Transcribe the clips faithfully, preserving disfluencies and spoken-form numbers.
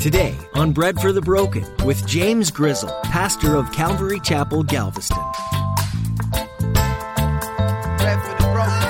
Today on Bread for the Broken with James Grizzle, pastor of Calvary Chapel, Galveston. Bread for the broken.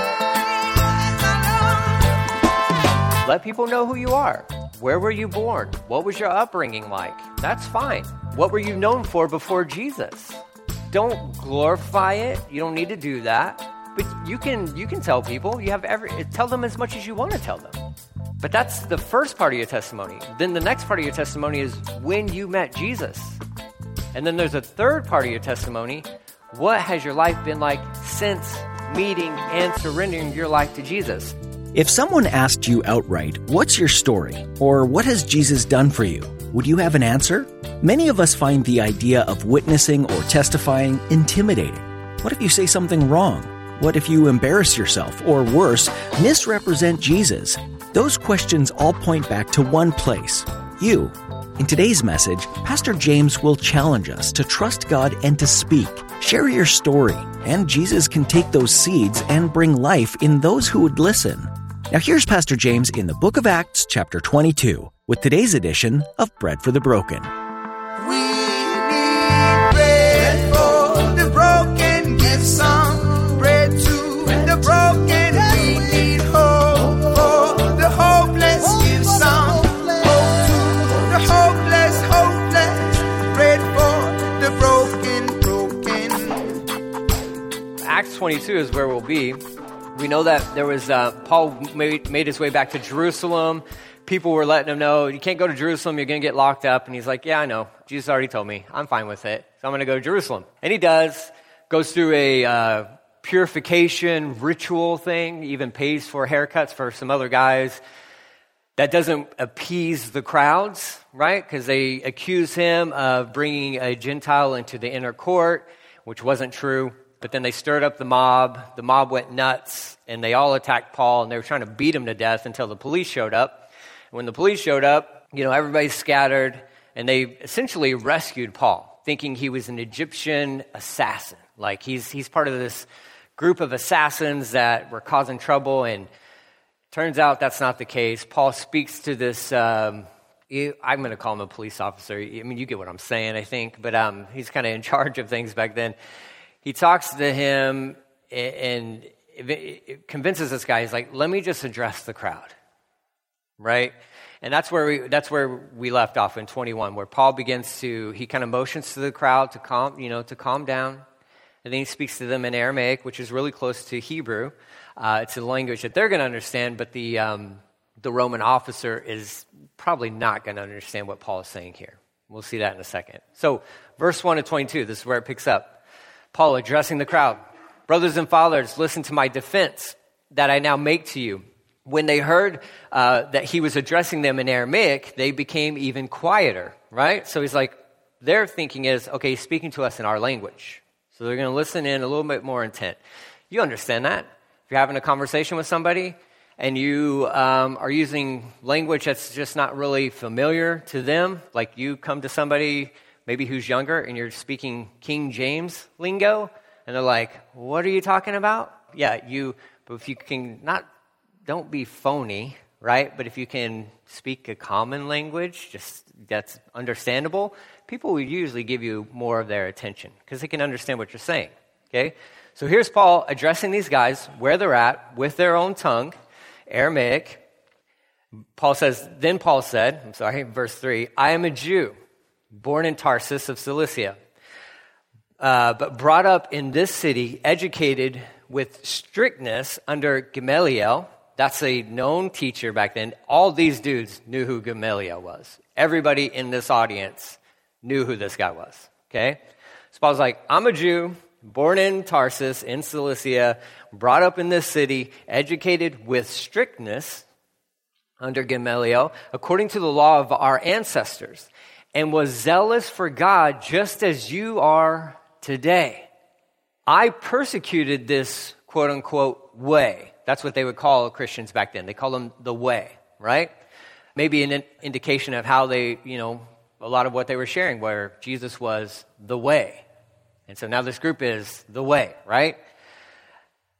Let people know who you are. Where were you born? What was your upbringing like? That's fine. What were you known for before Jesus? Don't glorify it. You don't need to do that. But you can you can tell people. You have every tell them as much as you want to tell them. But that's the first part of your testimony. Then the next part of your testimony is when you met Jesus. And then there's a third part of your testimony. What has your life been like since meeting and surrendering your life to Jesus? If someone asked you outright, what's your story? Or what has Jesus done for you? Would you have an answer? Many of us find the idea of witnessing or testifying intimidating. What if you say something wrong? What if you embarrass yourself, or worse, misrepresent Jesus? Those questions all point back to one place, you. In today's message, Pastor James will challenge us to trust God and to speak. Share your story, and Jesus can take those seeds and bring life in those who would listen. Now here's Pastor James in the book of Acts, chapter twenty-two, with today's edition of Bread for the Broken. We need bread for the broken. Give some bread to the broken. We need hope for the hopeless. Give some hope to the hopeless, hopeless. Bread for the broken, broken. Acts twenty-two is where we'll be. We know that there was, uh, Paul made, made his way back to Jerusalem. People were letting him know, you can't go to Jerusalem, you're going to get locked up. And he's like, yeah, I know. Jesus already told me. I'm fine with it. So I'm going to go to Jerusalem. And he does, goes through a uh, purification ritual thing, even pays for haircuts for some other guys. That doesn't appease the crowds, right? Because they accuse him of bringing a Gentile into the inner court, which wasn't true. But then they stirred up the mob. The mob went nuts, and they all attacked Paul, and they were trying to beat him to death until the police showed up. And when the police showed up, you know, everybody scattered, and they essentially rescued Paul, thinking he was an Egyptian assassin. Like, he's he's part of this group of assassins that were causing trouble, and turns out that's not the case. Paul speaks to this, um, I'm going to call him a police officer. I mean, you get what I'm saying, I think, but um, he's kind of in charge of things back then. He talks to him and convinces this guy. He's like, "Let me just address the crowd," right? And that's where we that's where we left off in twenty-one, where Paul begins to he kind of motions to the crowd to calm you know to calm down, and then he speaks to them in Aramaic, which is really close to Hebrew. Uh, it's a language that they're going to understand, but the um, the Roman officer is probably not going to understand what Paul is saying here. We'll see that in a second. So, verse one of twenty-two. This is where it picks up. Paul addressing the crowd. "Brothers and fathers, listen to my defense that I now make to you." When they heard uh, that he was addressing them in Aramaic, they became even quieter, right? So he's like, their thinking is, okay, he's speaking to us in our language. So they're going to listen in a little bit more intent. You understand that? If you're having a conversation with somebody and you um, are using language that's just not really familiar to them, like you come to somebody maybe who's younger, and you're speaking King James lingo, and they're like, what are you talking about? Yeah, you, but if you can not, don't be phony, right? But if you can speak a common language, just that's understandable, people will usually give you more of their attention, because they can understand what you're saying, okay? So here's Paul addressing these guys where they're at, with their own tongue, Aramaic. Paul says, then Paul said, I'm sorry, verse three, "I am a Jew, born in Tarsus of Cilicia, uh, but brought up in this city, educated with strictness under Gamaliel." That's a known teacher back then. All these dudes knew who Gamaliel was. Everybody in this audience knew who this guy was, okay? So Paul's like, I'm a Jew, born in Tarsus, in Cilicia, brought up in this city, educated with strictness under Gamaliel, according to the law of our ancestors, and was zealous for God just as you are today. I persecuted this quote-unquote way. That's what they would call Christians back then. They called them the way, right? Maybe an indication of how they, you know, a lot of what they were sharing, where Jesus was the way. And so now this group is the way, right?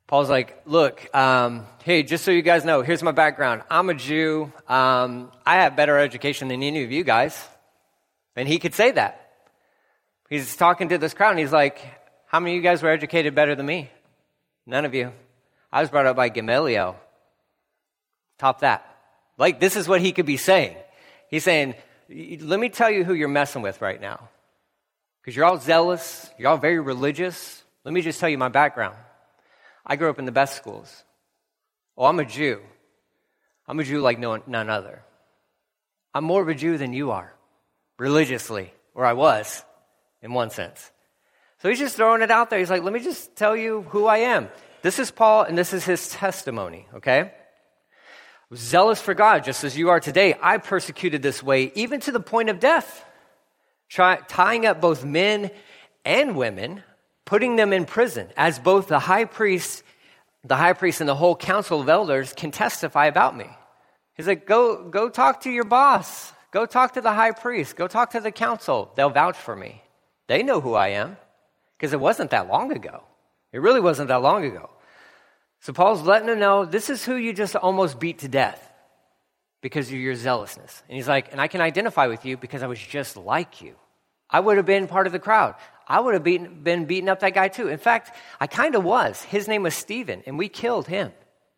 Paul's like, look, um, hey, just so you guys know, here's my background. I'm a Jew. Um, I have better education than any of you guys. And he could say that. He's talking to this crowd, and he's like, how many of you guys were educated better than me? None of you. I was brought up by Gamaliel. Top that. Like, this is what he could be saying. He's saying, let me tell you who you're messing with right now. Because you're all zealous. You're all very religious. Let me just tell you my background. I grew up in the best schools. Oh, I'm a Jew. I'm a Jew like no, none other. I'm more of a Jew than you are, religiously, or I was, in one sense. So he's just throwing it out there. He's like, let me just tell you who I am. This is Paul, and this is his testimony, okay? I was zealous for God, just as you are today. I persecuted this way, even to the point of death, try, tying up both men and women, putting them in prison, as both the high priest, the high priest and the whole council of elders can testify about me. He's like, go, go talk to your boss. Go talk to the high priest. Go talk to the council. They'll vouch for me. They know who I am, because it wasn't that long ago. It really wasn't that long ago. So Paul's letting them know, this is who you just almost beat to death because of your zealousness. And he's like, and I can identify with you because I was just like you. I would have been part of the crowd. I would have beaten, been beating up that guy too. In fact, I kind of was. His name was Stephen, and we killed him.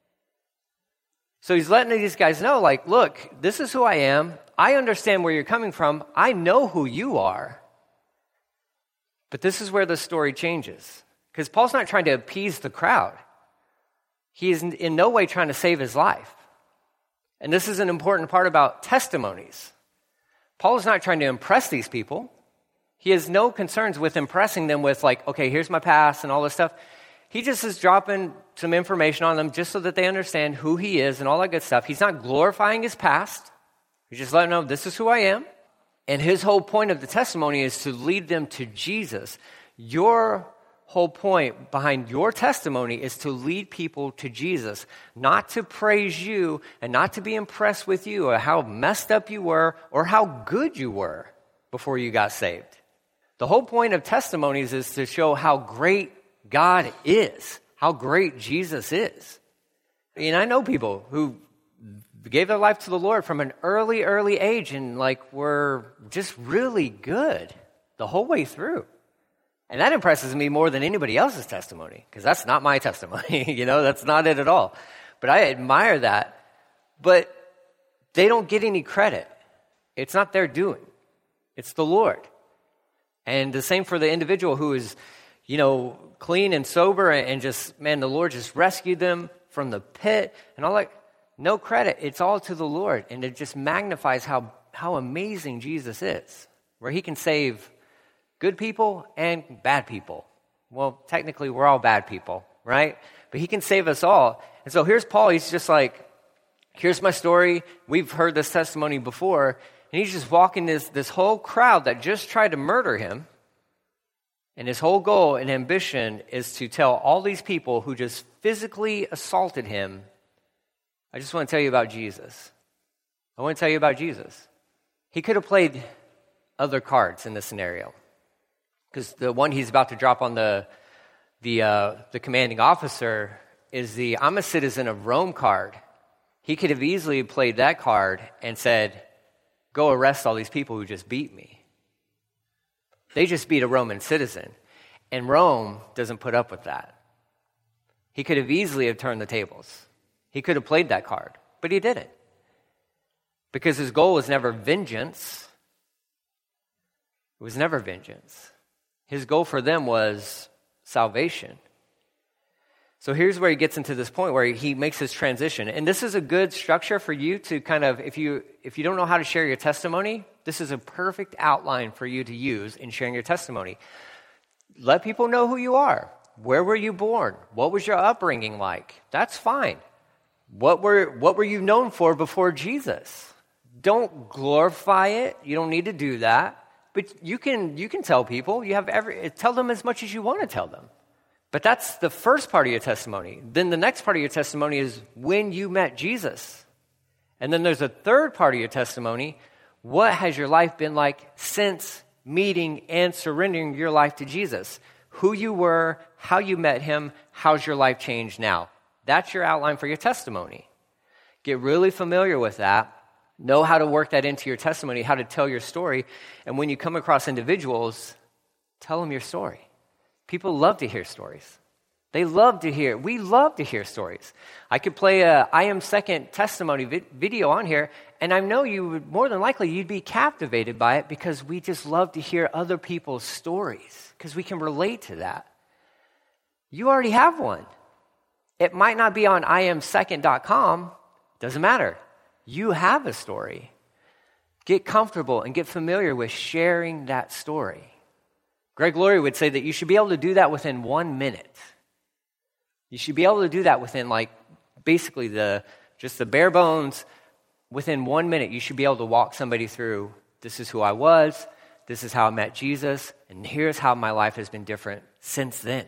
So he's letting these guys know, like, look, this is who I am. I understand where you're coming from. I know who you are. But this is where the story changes. Because Paul's not trying to appease the crowd. He is in no way trying to save his life. And this is an important part about testimonies. Paul is not trying to impress these people. He has no concerns with impressing them with like, okay, here's my past and all this stuff. He just is dropping some information on them just so that they understand who he is and all that good stuff. He's not glorifying his past. He's just letting them know this is who I am. And his whole point of the testimony is to lead them to Jesus. Your whole point behind your testimony is to lead people to Jesus, not to praise you and not to be impressed with you or how messed up you were or how good you were before you got saved. The whole point of testimonies is to show how great God is, how great Jesus is. And I know people who gave their life to the Lord from an early, early age and like were just really good the whole way through. And that impresses me more than anybody else's testimony, because that's not my testimony. You know, that's not it at all. But I admire that. But they don't get any credit. It's not their doing. It's the Lord. And the same for the individual who is, you know, clean and sober and just, man, the Lord just rescued them from the pit and all that. No credit. It's all to the Lord. And it just magnifies how, how amazing Jesus is, where he can save good people and bad people. Well, technically, we're all bad people, right? But he can save us all. And so here's Paul. He's just like, here's my story. We've heard this testimony before. And he's just walking this, this whole crowd that just tried to murder him. And his whole goal and ambition is to tell all these people who just physically assaulted him, I just want to tell you about Jesus. I want to tell you about Jesus. He could have played other cards in this scenario. Because the one he's about to drop on the the uh, the commanding officer is the I'm a citizen of Rome card. He could have easily played that card and said, go arrest all these people who just beat me. They just beat a Roman citizen. And Rome doesn't put up with that. He could have easily have turned the tables. He could have played that card, but he didn't. Because his goal was never vengeance. It was never vengeance. His goal for them was salvation. So here's where he gets into this point where he makes his transition. And this is a good structure for you to kind of, if you if you don't know how to share your testimony, this is a perfect outline for you to use in sharing your testimony. Let people know who you are. Where were you born? What was your upbringing like? That's fine. What were what were you known for before Jesus? Don't glorify it. You don't need to do that. But you can you can tell people. You have every tell them as much as you want to tell them. But that's the first part of your testimony. Then the next part of your testimony is when you met Jesus. And then there's a third part of your testimony. What has your life been like since meeting and surrendering your life to Jesus? who you were, how you met him, how's your life changed now. That's your outline for your testimony. Get really familiar with that. Know how to work that into your testimony, how to tell your story. And when you come across individuals, tell them your story. People love to hear stories. They love to hear. We love to hear stories. I could play a I Am Second testimony vi- video on here, and I know you would, more than likely, you'd be captivated by it because we just love to hear other people's stories because we can relate to that. You already have one. It might not be on I am second dot com. Doesn't matter. You have a story. Get comfortable and get familiar with sharing that story. Greg Laurie would say that you should be able to do that within one minute. You should be able to do that within like basically the just the bare bones. Within one minute, you should be able to walk somebody through, this is who I was, this is how I met Jesus, and here's how my life has been different since then.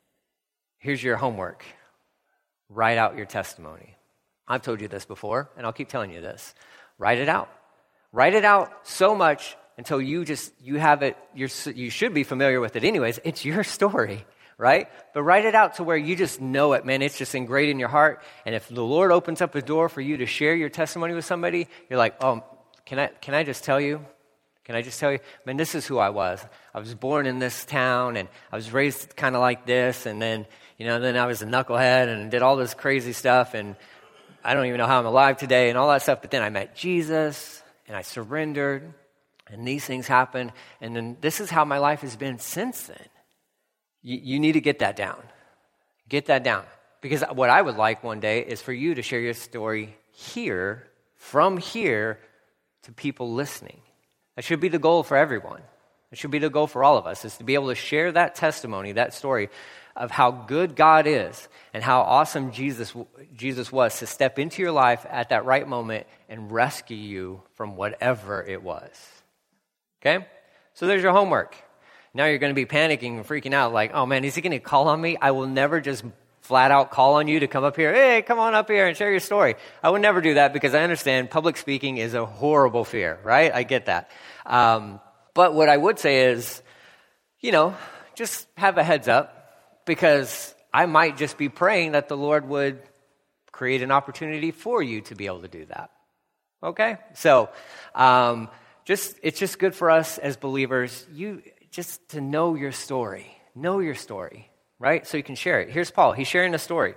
Here's your homework. Write out your testimony. I've told you this before, and I'll keep telling you this. Write it out. Write it out so much until you just, you have it, you're, you should be familiar with it anyways. It's your story, right? But write it out to where you just know it, man. It's just ingrained in your heart. And if the Lord opens up a door for you to share your testimony with somebody, you're like, oh, can I, can I just tell you? Can I just tell you? Man, this is who I was. I was born in this town, and I was raised kind of like this, and then, you know, then I was a knucklehead and did all this crazy stuff, and I don't even know how I'm alive today and all that stuff. But then I met Jesus, and I surrendered, and these things happened, and then this is how my life has been since then. You, you need to get that down. Get that down. Because what I would like one day is for you to share your story here, from here, to people listening. That should be the goal for everyone. It should be the goal for all of us, is to be able to share that testimony, that story of how good God is and how awesome Jesus, Jesus was to step into your life at that right moment and rescue you from whatever it was. Okay? So there's your homework. Now you're going to be panicking and freaking out like, oh man, is he going to call on me? I will never just flat out call on you to come up here. Hey, come on up here and share your story. I would never do that because I understand public speaking is a horrible fear, right? I get that. Um, but what I would say is, you know, just have a heads up because I might just be praying that the Lord would create an opportunity for you to be able to do that. Okay? So, um, just it's just good for us as believers, you just to know your story. Know your story. Right? So you can share it. Here's Paul. He's sharing a story.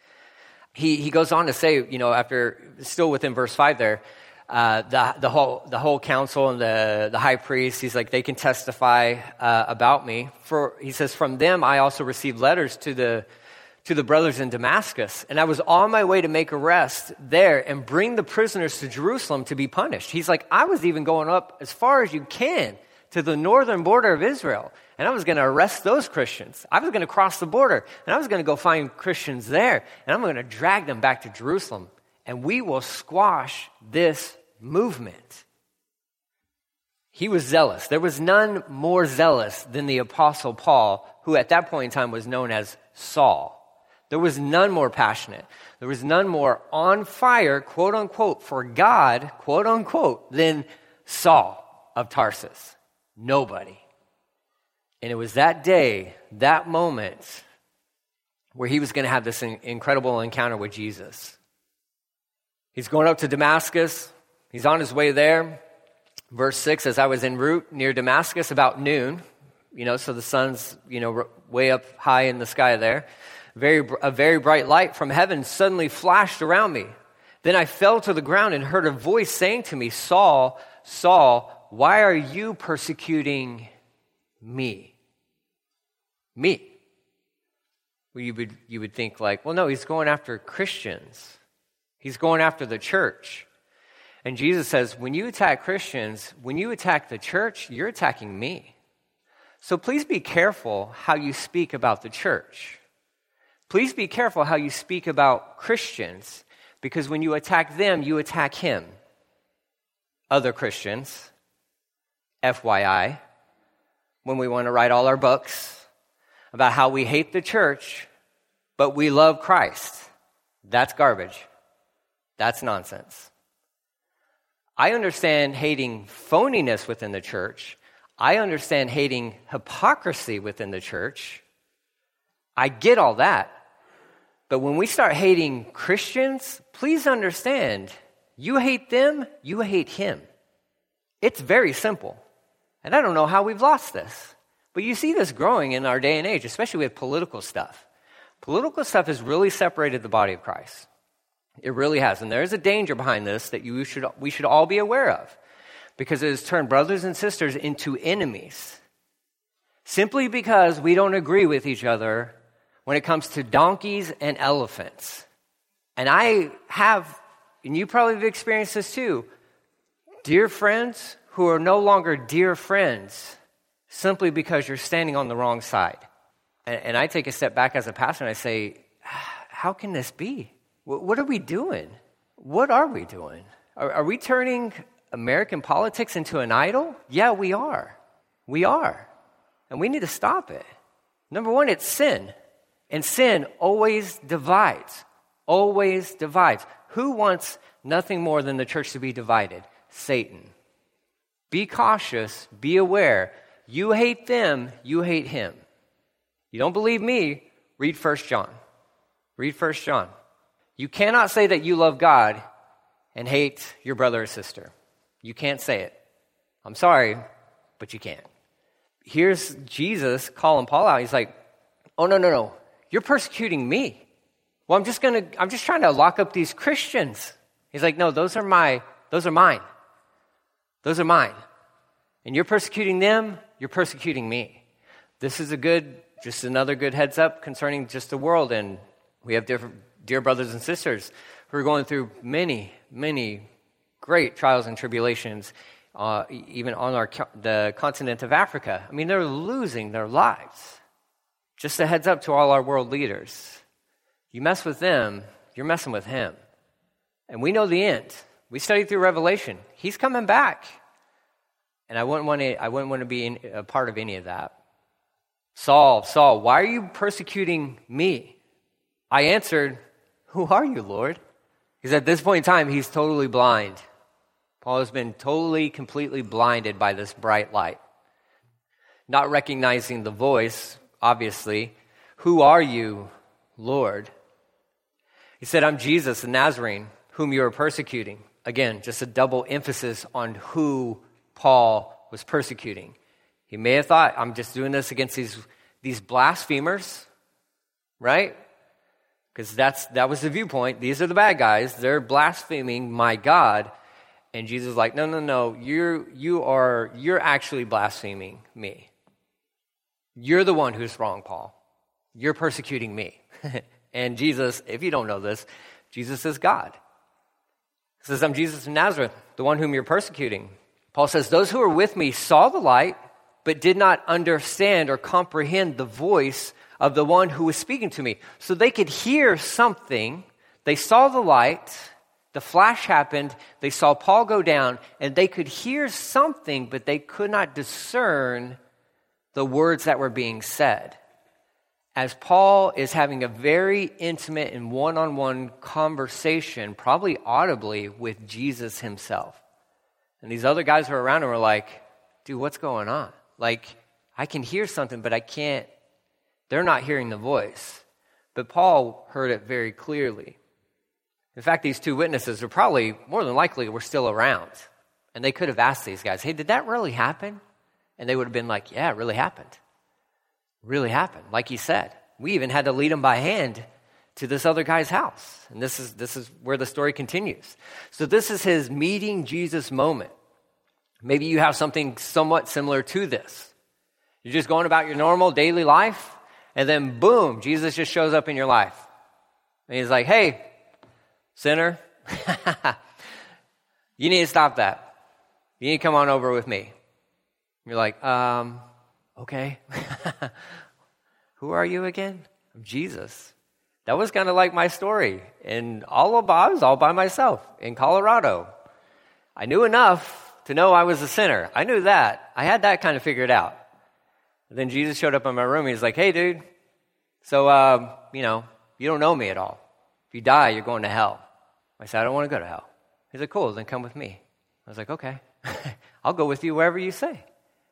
He he goes on to say, you know, after, still within verse five there, uh, the the whole the whole council and the, the high priest, he's like, they can testify uh, about me. For he says, from them I also received letters to the to the brothers in Damascus, and I was on my way to make arrest there and bring the prisoners to Jerusalem to be punished. He's like, I was even going up as far as you can to the northern border of Israel. And I was going to arrest those Christians. I was going to cross the border, and I was going to go find Christians there, and I'm going to drag them back to Jerusalem, and we will squash this movement. He was zealous. There was none more zealous than the Apostle Paul, who at that point in time was known as Saul. There was none more passionate. There was none more on fire, quote unquote, for God, quote unquote, than Saul of Tarsus. Nobody. And it was that day, that moment, where he was going to have this incredible encounter with Jesus. He's going up to Damascus. He's on his way there. Verse six, as I was en route near Damascus about noon, you know, so the sun's, you know, way up high in the sky there. Very, a very bright light from heaven suddenly flashed around me. Then I fell to the ground and heard a voice saying to me, Saul, Saul, why are you persecuting me? Me. Well, you would you would think like, well, no, he's going after Christians. He's going after the church. And Jesus says, when you attack Christians, when you attack the church, you're attacking me. So please be careful how you speak about the church. Please be careful how you speak about Christians, because when you attack them, you attack him. Other Christians, F Y I, when we want to write all our books about how we hate the church, but we love Christ. That's garbage. That's nonsense. I understand hating phoniness within the church. I understand hating hypocrisy within the church. I get all that. But when we start hating Christians, please understand, you hate them, you hate him. It's very simple. And I don't know how we've lost this. But you see this growing in our day and age, especially with political stuff. Political stuff has really separated the body of Christ. It really has. And there is a danger behind this that you should, we should all be aware of. Because it has turned brothers and sisters into enemies. Simply because we don't agree with each other when it comes to donkeys and elephants. And I have, and you probably have experienced this too, dear friends who are no longer dear friends simply because you're standing on the wrong side. And, and I take a step back as a pastor and I say, how can this be? What, what are we doing? What are we doing? Are, are we turning American politics into an idol? Yeah, we are. We are. And we need to stop it. Number one, it's sin. And sin always divides. Always divides. Who wants nothing more than the church to be divided? Satan. Be cautious. Be aware. You hate them. You hate him. You don't believe me? Read First John. Read First John. You cannot say that you love God and hate your brother or sister. You can't say it. I'm sorry, but you can't. Here's Jesus calling Paul out. He's like, oh, no, no, no. You're persecuting me. Well, I'm just going to, I'm just trying to lock up these Christians. He's like, no, those are my, those are mine. Those are mine. And you're persecuting them, you're persecuting me. This is a good, just another good heads up concerning just the world. And we have different, dear brothers and sisters who are going through many, many great trials and tribulations, uh, even on our the continent of Africa. I mean, they're losing their lives. Just a heads up to all our world leaders. You mess with them, you're messing with him. And we know the end. We studied through Revelation. He's coming back. And I wouldn't want to, I wouldn't want to be in, a part of any of that. Saul, Saul, why are you persecuting me? I answered, who are you, Lord? Because at this point in time, he's totally blind. Paul has been totally, completely blinded by this bright light. Not recognizing the voice, obviously. Who are you, Lord? He said, I'm Jesus, the Nazarene, whom you are persecuting. Again, just a double emphasis on who Paul was persecuting. He may have thought, I'm just doing this against these, these blasphemers, right? Because that's that was the viewpoint. These are the bad guys. They're blaspheming my God. And Jesus is like, no, no, no. You're you are you're actually blaspheming me. You're the one who's wrong, Paul. You're persecuting me. And Jesus, if you don't know this, Jesus is God. He says, I'm Jesus of Nazareth, the one whom you're persecuting. Paul says, those who were with me saw the light, but did not understand or comprehend the voice of the one who was speaking to me. So they could hear something. They saw the light. The flash happened. They saw Paul go down, and they could hear something, but they could not discern the words that were being said. As Paul is having a very intimate and one-on-one conversation, probably audibly, with Jesus himself. And these other guys who are around him were like, dude, what's going on? Like, I can hear something, but I can't. They're not hearing the voice. But Paul heard it very clearly. In fact, these two witnesses are probably, more than likely, were still around. And they could have asked these guys, hey, did that really happen? And they would have been like, yeah, it really happened. Really happened, like he said. We even had to lead him by hand to this other guy's house. And this is this is where the story continues. So this is his meeting Jesus moment. Maybe you have something somewhat similar to this. You're just going about your normal daily life, and then boom, Jesus just shows up in your life. And he's like, hey, sinner, you need to stop that. You need to come on over with me. You're like, um, okay. Who are you again? I'm Jesus. That was kind of like my story. And all of, I was all by myself in Colorado. I knew enough to know I was a sinner. I knew that. I had that kind of figured out. And then Jesus showed up in my room. He's like, hey, dude, so, um, you know, you don't know me at all. If you die, you're going to hell. I said, I don't want to go to hell. He's like, cool, then come with me. I was like, okay. I'll go with you wherever you say.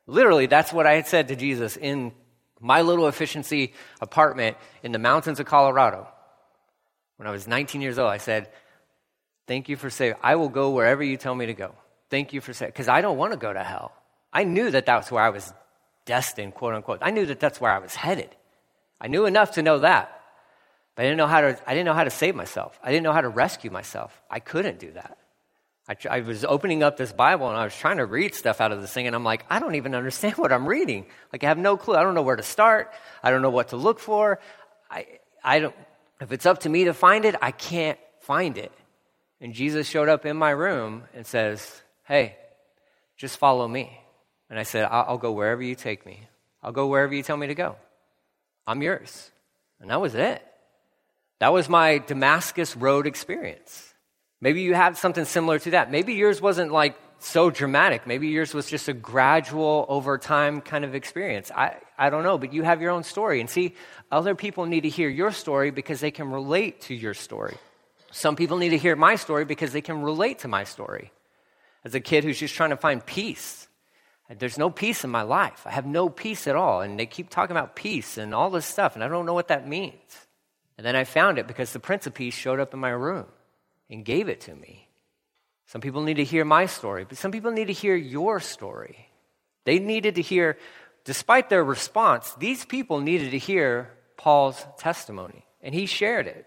Literally, that's what I had said to Jesus in my little efficiency apartment in the mountains of Colorado. When I was nineteen years old, I said, thank you for saving. I will go wherever you tell me to go. Thank you for saving, because I don't want to go to hell. I knew that that's where I was destined, quote unquote. I knew that that's where I was headed. I knew enough to know that. But I didn't know how to, I didn't know how to save myself. I didn't know how to rescue myself. I couldn't do that. I, I was opening up this Bible and I was trying to read stuff out of this thing, and I'm like, I don't even understand what I'm reading. Like, I have no clue. I don't know where to start. I don't know what to look for. I, I don't, if it's up to me to find it, I can't find it. And Jesus showed up in my room and says, hey, just follow me. And I said, I'll, I'll go wherever you take me. I'll go wherever you tell me to go. I'm yours. And that was it. That was my Damascus Road experience. Maybe you have something similar to that. Maybe yours wasn't like so dramatic. Maybe yours was just a gradual, over time kind of experience. I, I don't know, but you have your own story. And see, other people need to hear your story because they can relate to your story. Some people need to hear my story because they can relate to my story. As a kid who's just trying to find peace, there's no peace in my life. I have no peace at all. And they keep talking about peace and all this stuff, and I don't know what that means. And then I found it because the Prince of Peace showed up in my room and gave it to me. Some people need to hear my story, but some people need to hear your story. They needed to hear, despite their response, these people needed to hear Paul's testimony, and he shared it.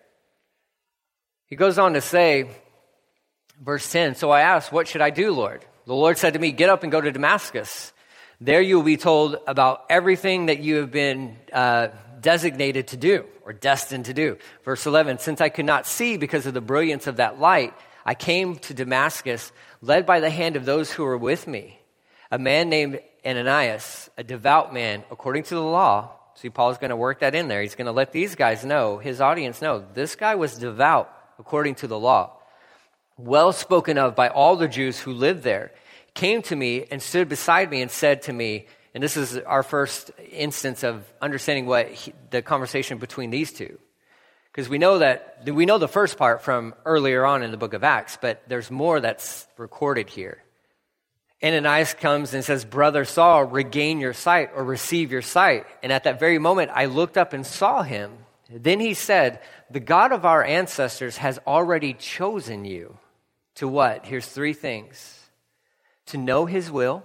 He goes on to say, verse ten, so I asked, what should I do, Lord? The Lord said to me, get up and go to Damascus. There you will be told about everything that you have been uh, designated to do or destined to do. Verse eleven, since I could not see because of the brilliance of that light, I came to Damascus, led by the hand of those who were with me. A man named Ananias, a devout man, according to the law. See, Paul's going to work that in there. He's going to let these guys know, his audience know, this guy was devout according to the law. Well spoken of by all the Jews who lived there, came to me and stood beside me and said to me, and this is our first instance of understanding what he, the conversation between these two. Because we know that, we know the first part from earlier on in the book of Acts, but there's more that's recorded here. Ananias comes and says, Brother Saul, regain your sight or receive your sight. And at that very moment, I looked up and saw him. Then he said, the God of our ancestors has already chosen you to what? Here's three things. To know his will,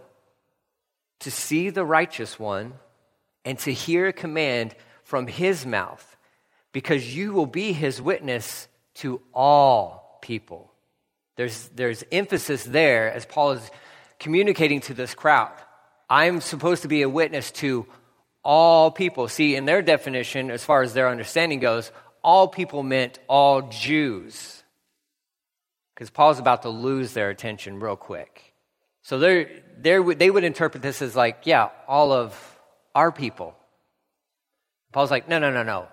to see the righteous one, and to hear a command from his mouth, because you will be his witness to all people. There's, there's emphasis there as Paul is communicating to this crowd. I'm supposed to be a witness to all people. See, in their definition, as far as their understanding goes, all people meant all Jews. Because Paul's about to lose their attention real quick. So they're, they're, they would interpret this as like, yeah, all of our people. Paul's like, no, no, no, no.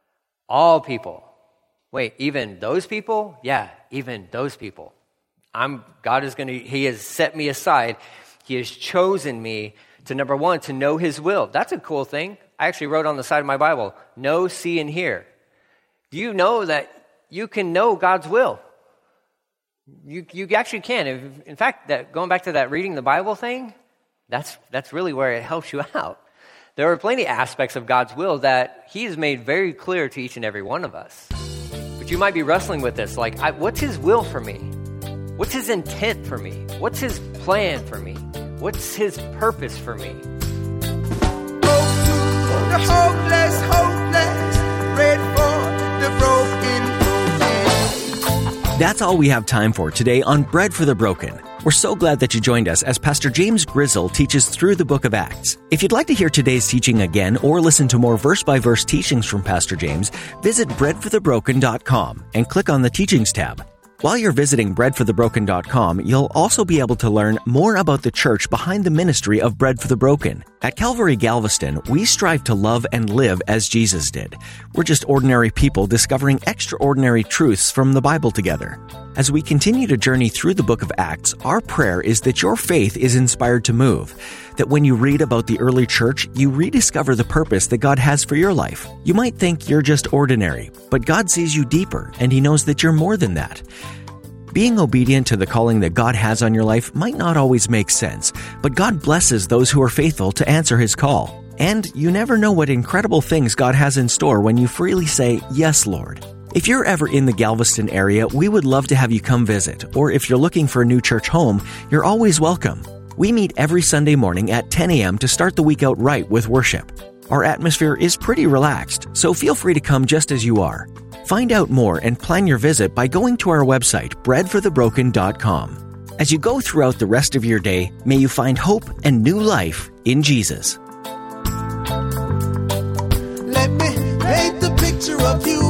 All people. Wait, even those people? Yeah, even those people. I'm, God is going to, he has set me aside. He has chosen me to, number one, to know his will. That's a cool thing. I actually wrote on the side of my Bible, know, see, and hear. Do you know that you can know God's will? You you actually can. If, in fact, that going back to that reading the Bible thing, that's that's really where it helps you out. There are plenty of aspects of God's will that he has made very clear to each and every one of us. But you might be wrestling with this, like, I, what's his will for me? What's his intent for me? What's his plan for me? What's his purpose for me? The hopeless, hopeless, pray for the broken. That's all we have time for today on Bread for the Broken. We're so glad that you joined us as Pastor James Grizzle teaches through the book of Acts. If you'd like to hear today's teaching again or listen to more verse-by-verse teachings from Pastor James, visit bread for the broken dot com and click on the Teachings tab. While you're visiting bread for the broken dot com, you'll also be able to learn more about the church behind the ministry of Bread for the Broken. At Calvary Galveston, we strive to love and live as Jesus did. We're just ordinary people discovering extraordinary truths from the Bible together. As we continue to journey through the book of Acts, our prayer is that your faith is inspired to move, that when you read about the early church, you rediscover the purpose that God has for your life. You might think you're just ordinary, but God sees you deeper, and he knows that you're more than that. Being obedient to the calling that God has on your life might not always make sense, but God blesses those who are faithful to answer His call. And you never know what incredible things God has in store when you freely say, "Yes, Lord." If you're ever in the Galveston area, we would love to have you come visit, or if you're looking for a new church home, you're always welcome. We meet every Sunday morning at ten a.m. to start the week out right with worship. Our atmosphere is pretty relaxed, so feel free to come just as you are. Find out more and plan your visit by going to our website, bread for the broken dot com. As you go throughout the rest of your day, may you find hope and new life in Jesus. Let me paint the picture of you.